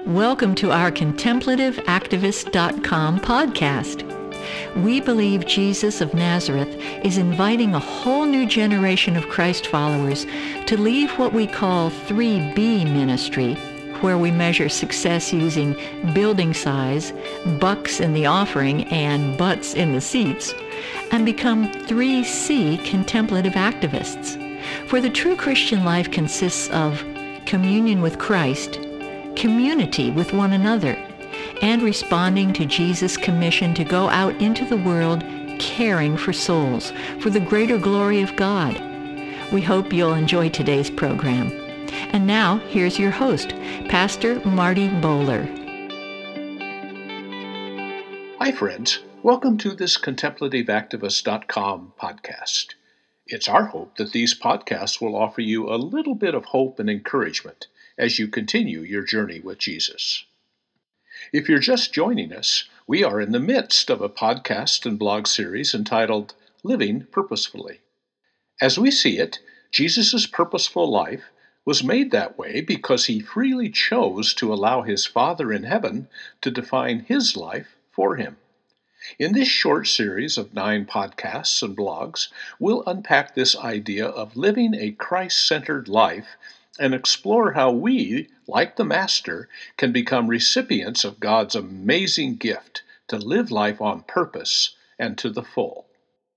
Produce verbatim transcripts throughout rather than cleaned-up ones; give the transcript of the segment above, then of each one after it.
Welcome to our Contemplative Activist dot com podcast. We believe Jesus of Nazareth is inviting a whole new generation of Christ followers to leave what we call three B ministry, where we measure success using building size, bucks in the offering, and butts in the seats, and become three C contemplative activists, where the true Christian life consists of communion with Christ, community with one another, and responding to Jesus' commission to go out into the world caring for souls for the greater glory of God. We hope you'll enjoy today's program. And now, here's your host, Pastor Marty Bowler. Hi, friends. Welcome to this Contemplative Activist dot com podcast. It's our hope that these podcasts will offer you a little bit of hope and encouragement as you continue your journey with Jesus. If you're just joining us, we are in the midst of a podcast and blog series entitled Living Purposefully. As we see it, Jesus' purposeful life was made that way because he freely chose to allow his Father in heaven to define his life for him. In this short series of nine podcasts and blogs, we'll unpack this idea of living a Christ-centered life and explore how we, like the Master, can become recipients of God's amazing gift to live life on purpose and to the full.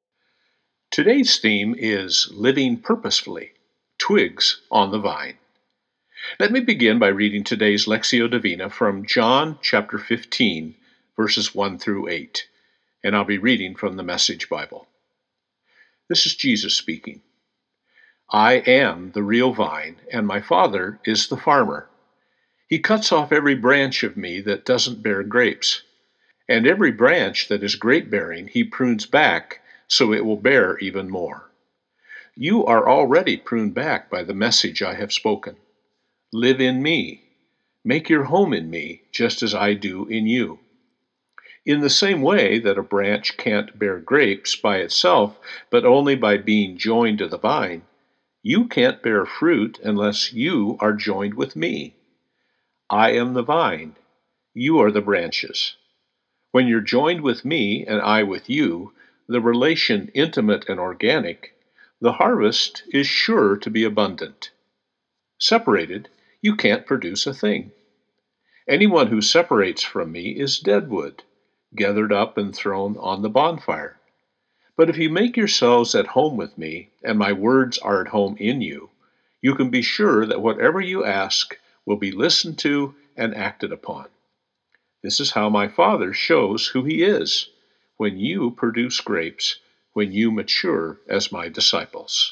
Today's theme is Living Purposefully, Twigs on the Vine. Let me begin by reading today's Lectio Divina from John chapter fifteen, verses one through eight, and I'll be reading from the Message Bible. This is Jesus speaking. I am the real vine, and my Father is the farmer. He cuts off every branch of me that doesn't bear grapes, and every branch that is grape-bearing he prunes back so it will bear even more. You are already pruned back by the message I have spoken. Live in me. Make your home in me, just as I do in you. In the same way that a branch can't bear grapes by itself, but only by being joined to the vine, you can't bear fruit unless you are joined with me. I am the vine. You are the branches. When you're joined with me and I with you, the relation intimate and organic, the harvest is sure to be abundant. Separated, you can't produce a thing. Anyone who separates from me is dead wood, gathered up and thrown on the bonfire. But if you make yourselves at home with me, and my words are at home in you, you can be sure that whatever you ask will be listened to and acted upon. This is how my Father shows who he is, when you produce grapes, when you mature as my disciples.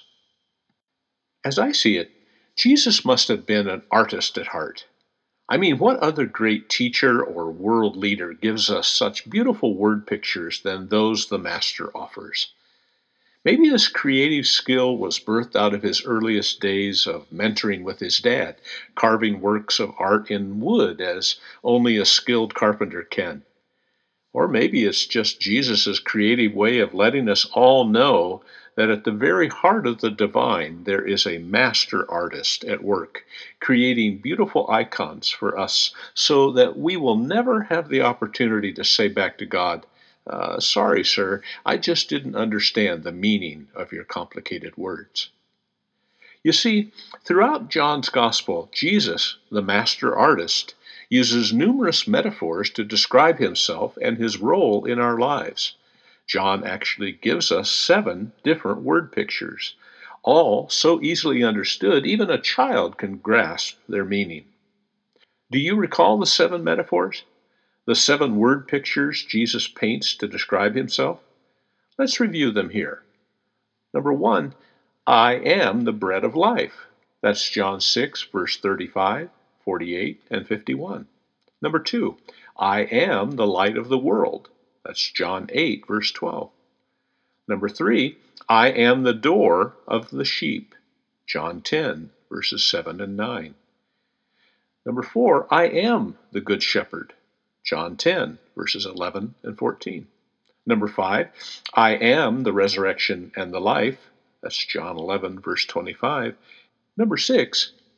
As I see it, Jesus must have been an artist at heart. I mean, what other great teacher or world leader gives us such beautiful word pictures than those the Master offers? Maybe this creative skill was birthed out of his earliest days of mentoring with his dad, carving works of art in wood as only a skilled carpenter can. Or maybe it's just Jesus' creative way of letting us all know that at the very heart of the divine there is a master artist at work, creating beautiful icons for us so that we will never have the opportunity to say back to God, uh, sorry, sir, I just didn't understand the meaning of your complicated words. You see, throughout John's Gospel, Jesus, the master artist, uses numerous metaphors to describe himself and his role in our lives. John actually gives us seven different word pictures, all so easily understood even a child can grasp their meaning. Do you recall the seven metaphors? The seven word pictures Jesus paints to describe himself? Let's review them here. Number one, I am the bread of life. That's John six, verse thirty-five, forty-eight, and fifty-one. Number two, I am the light of the world. That's John eight, verse twelve. Number three, I am the door of the sheep. John ten, verses seven and nine. Number four, I am the good shepherd. John ten, verses eleven and fourteen. Number five, I am the resurrection and the life. That's John eleven, verse twenty-five. Number six,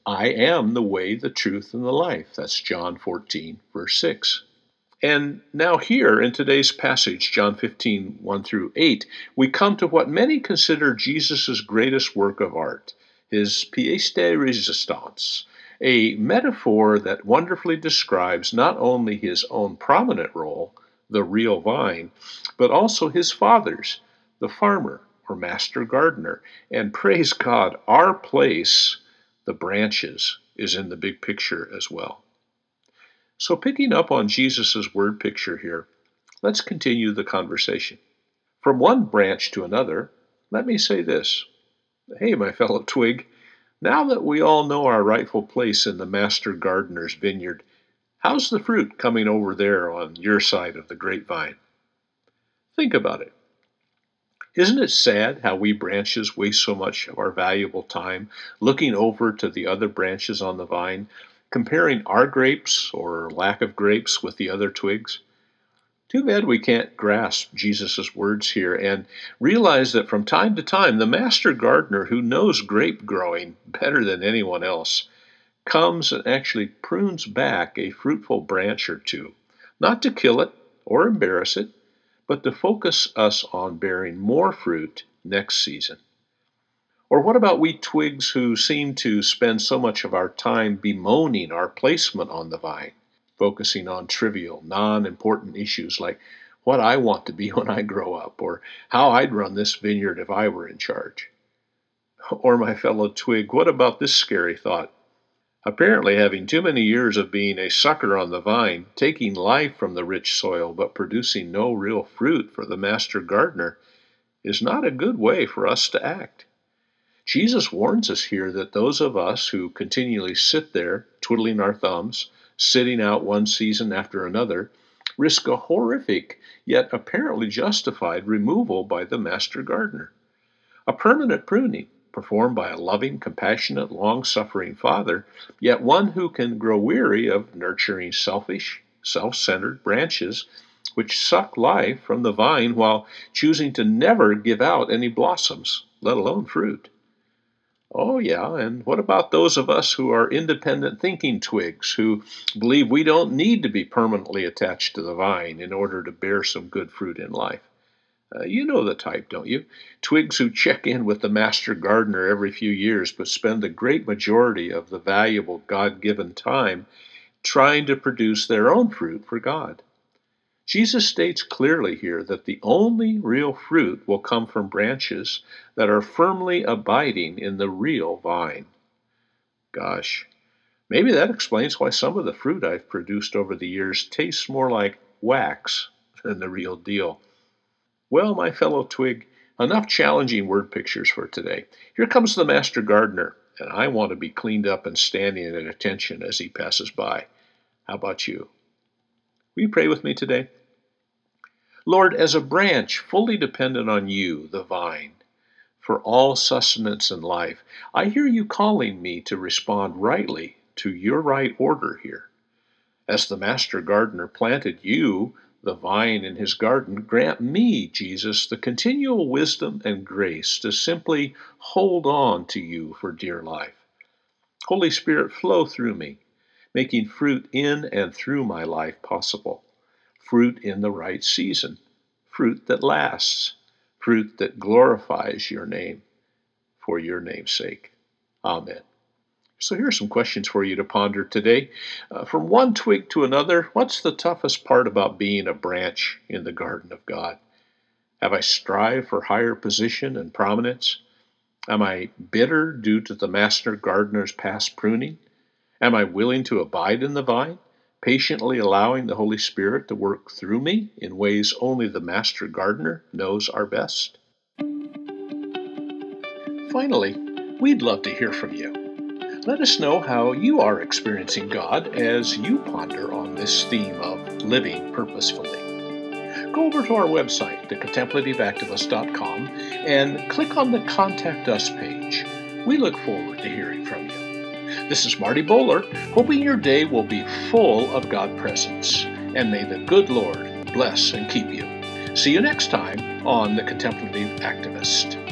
I am the way, the truth, and the life. That's John fourteen, verse six. And now here in today's passage, John fifteen, one through eight, we come to what many consider Jesus' greatest work of art, his pièce de résistance, a metaphor that wonderfully describes not only his own prominent role, the real vine, but also his father's, the farmer or master gardener. And praise God, our place, the branches, is in the big picture as well. So picking up on Jesus' word picture here, let's continue the conversation. From one branch to another, let me say this. Hey, my fellow twig, now that we all know our rightful place in the master gardener's vineyard, how's the fruit coming over there on your side of the grapevine? Think about it. Isn't it sad how we branches waste so much of our valuable time looking over to the other branches on the vine, comparing our grapes or lack of grapes with the other twigs? Too bad we can't grasp Jesus' words here and realize that from time to time the master gardener, who knows grape growing better than anyone else, comes and actually prunes back a fruitful branch or two, not to kill it or embarrass it, but to focus us on bearing more fruit next season. Or what about we twigs who seem to spend so much of our time bemoaning our placement on the vine, focusing on trivial, non-important issues like what I want to be when I grow up, or how I'd run this vineyard if I were in charge? Or, my fellow twig, what about this scary thought? Apparently, having too many years of being a sucker on the vine, taking life from the rich soil but producing no real fruit for the master gardener, is not a good way for us to act. Jesus warns us here that those of us who continually sit there, twiddling our thumbs, sitting out one season after another, risk a horrific, yet apparently justified removal by the master gardener. A permanent pruning, performed by a loving, compassionate, long-suffering Father, yet one who can grow weary of nurturing selfish, self-centered branches which suck life from the vine while choosing to never give out any blossoms, let alone fruit. Oh, yeah, and what about those of us who are independent thinking twigs, who believe we don't need to be permanently attached to the vine in order to bear some good fruit in life? Uh, you know the type, don't you? Twigs who check in with the master gardener every few years, but spend the great majority of the valuable God-given time trying to produce their own fruit for God. Jesus states clearly here that the only real fruit will come from branches that are firmly abiding in the real vine. Gosh, maybe that explains why some of the fruit I've produced over the years tastes more like wax than the real deal. Well, my fellow twig, enough challenging word pictures for today. Here comes the master gardener, and I want to be cleaned up and standing at attention as he passes by. How about you? Will you pray with me today? Lord, as a branch fully dependent on you, the vine, for all sustenance in life, I hear you calling me to respond rightly to your right order here. As the master gardener planted you, the vine, in his garden, grant me, Jesus, the continual wisdom and grace to simply hold on to you for dear life. Holy Spirit, flow through me, making fruit in and through my life possible. Fruit in the right season, fruit that lasts, fruit that glorifies your name for your name's sake. Amen. So here are some questions for you to ponder today. Uh, from one twig to another, what's the toughest part about being a branch in the garden of God? Have I strived for higher position and prominence? Am I bitter due to the master gardener's past pruning? Am I willing to abide in the vine, patiently allowing the Holy Spirit to work through me in ways only the master gardener knows are best? Finally, we'd love to hear from you. Let us know how you are experiencing God as you ponder on this theme of living purposefully. Go over to our website, the contemplative activist dot com, and click on the Contact Us page. We look forward to hearing from you. This is Marty Bowler, hoping your day will be full of God presence, and may the good Lord bless and keep you. See you next time on The Contemplative Activist.